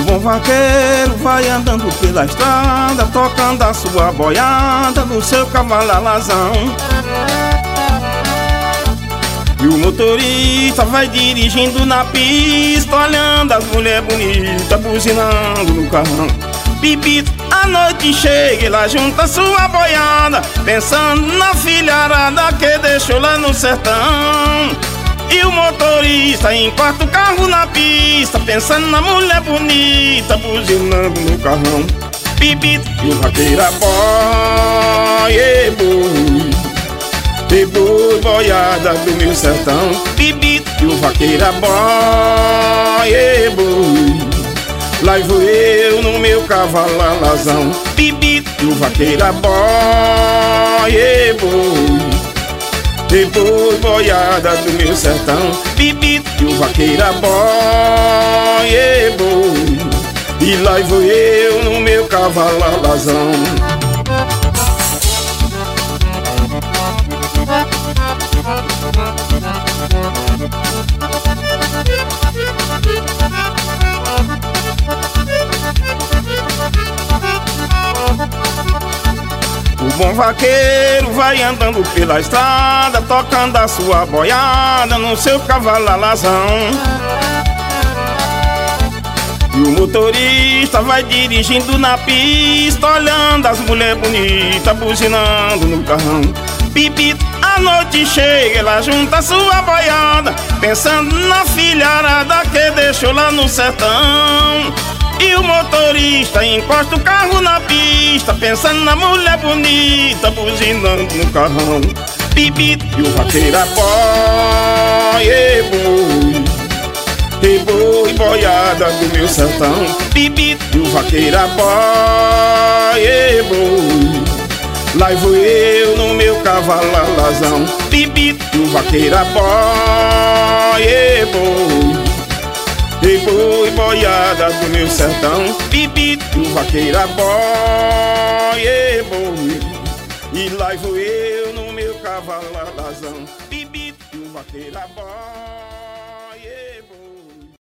bom vaqueiro vai andando pela estrada, tocando a sua boiada no seu cavalo alazão. E o motorista vai dirigindo na pista, olhando as mulheres bonitas, buzinando no carrão. Bibito, a noite chega e lá junta sua boiada, pensando na filharada que deixou lá no sertão. E o motorista encosta o carro na pista, pensando na mulher bonita, buzinando no carrão. Bibito, e o vaqueiro boia, e boi, boiada do meu sertão. Bibito, e o vaqueiro boia, e boi, lá vou eu no meu cavalo alazão. Bibito, e o vaqueiro boia, e boi, boiada do meu sertão. Bibito, e o vaqueiro boia, e boi, e lá vou eu no meu cavalo alazão. O bom vaqueiro vai andando pela estrada, tocando a sua boiada no seu cavalo alazão. E o motorista vai dirigindo na pista, olhando as mulheres bonitas, buzinando no carrão. Bibito, a noite chega, ela junta sua boiada, pensando na filharada que deixou lá no sertão. E o motorista encosta o carro na pista, pensando na mulher bonita, buzinando no carrão. Bibito, e o vaqueiro boia, e boi, boiada do meu sertão. Bibito, e o vaqueiro boia, e boi, lá vou eu no meu cavalo alazão. Bibito, e o vaqueiro boia, e boi, boiada do meu sertão. Bibito, e o vaqueiro boia, e boi, e lá vou eu no meu cavalo alazão. Bibito, e o vaqueiro boia.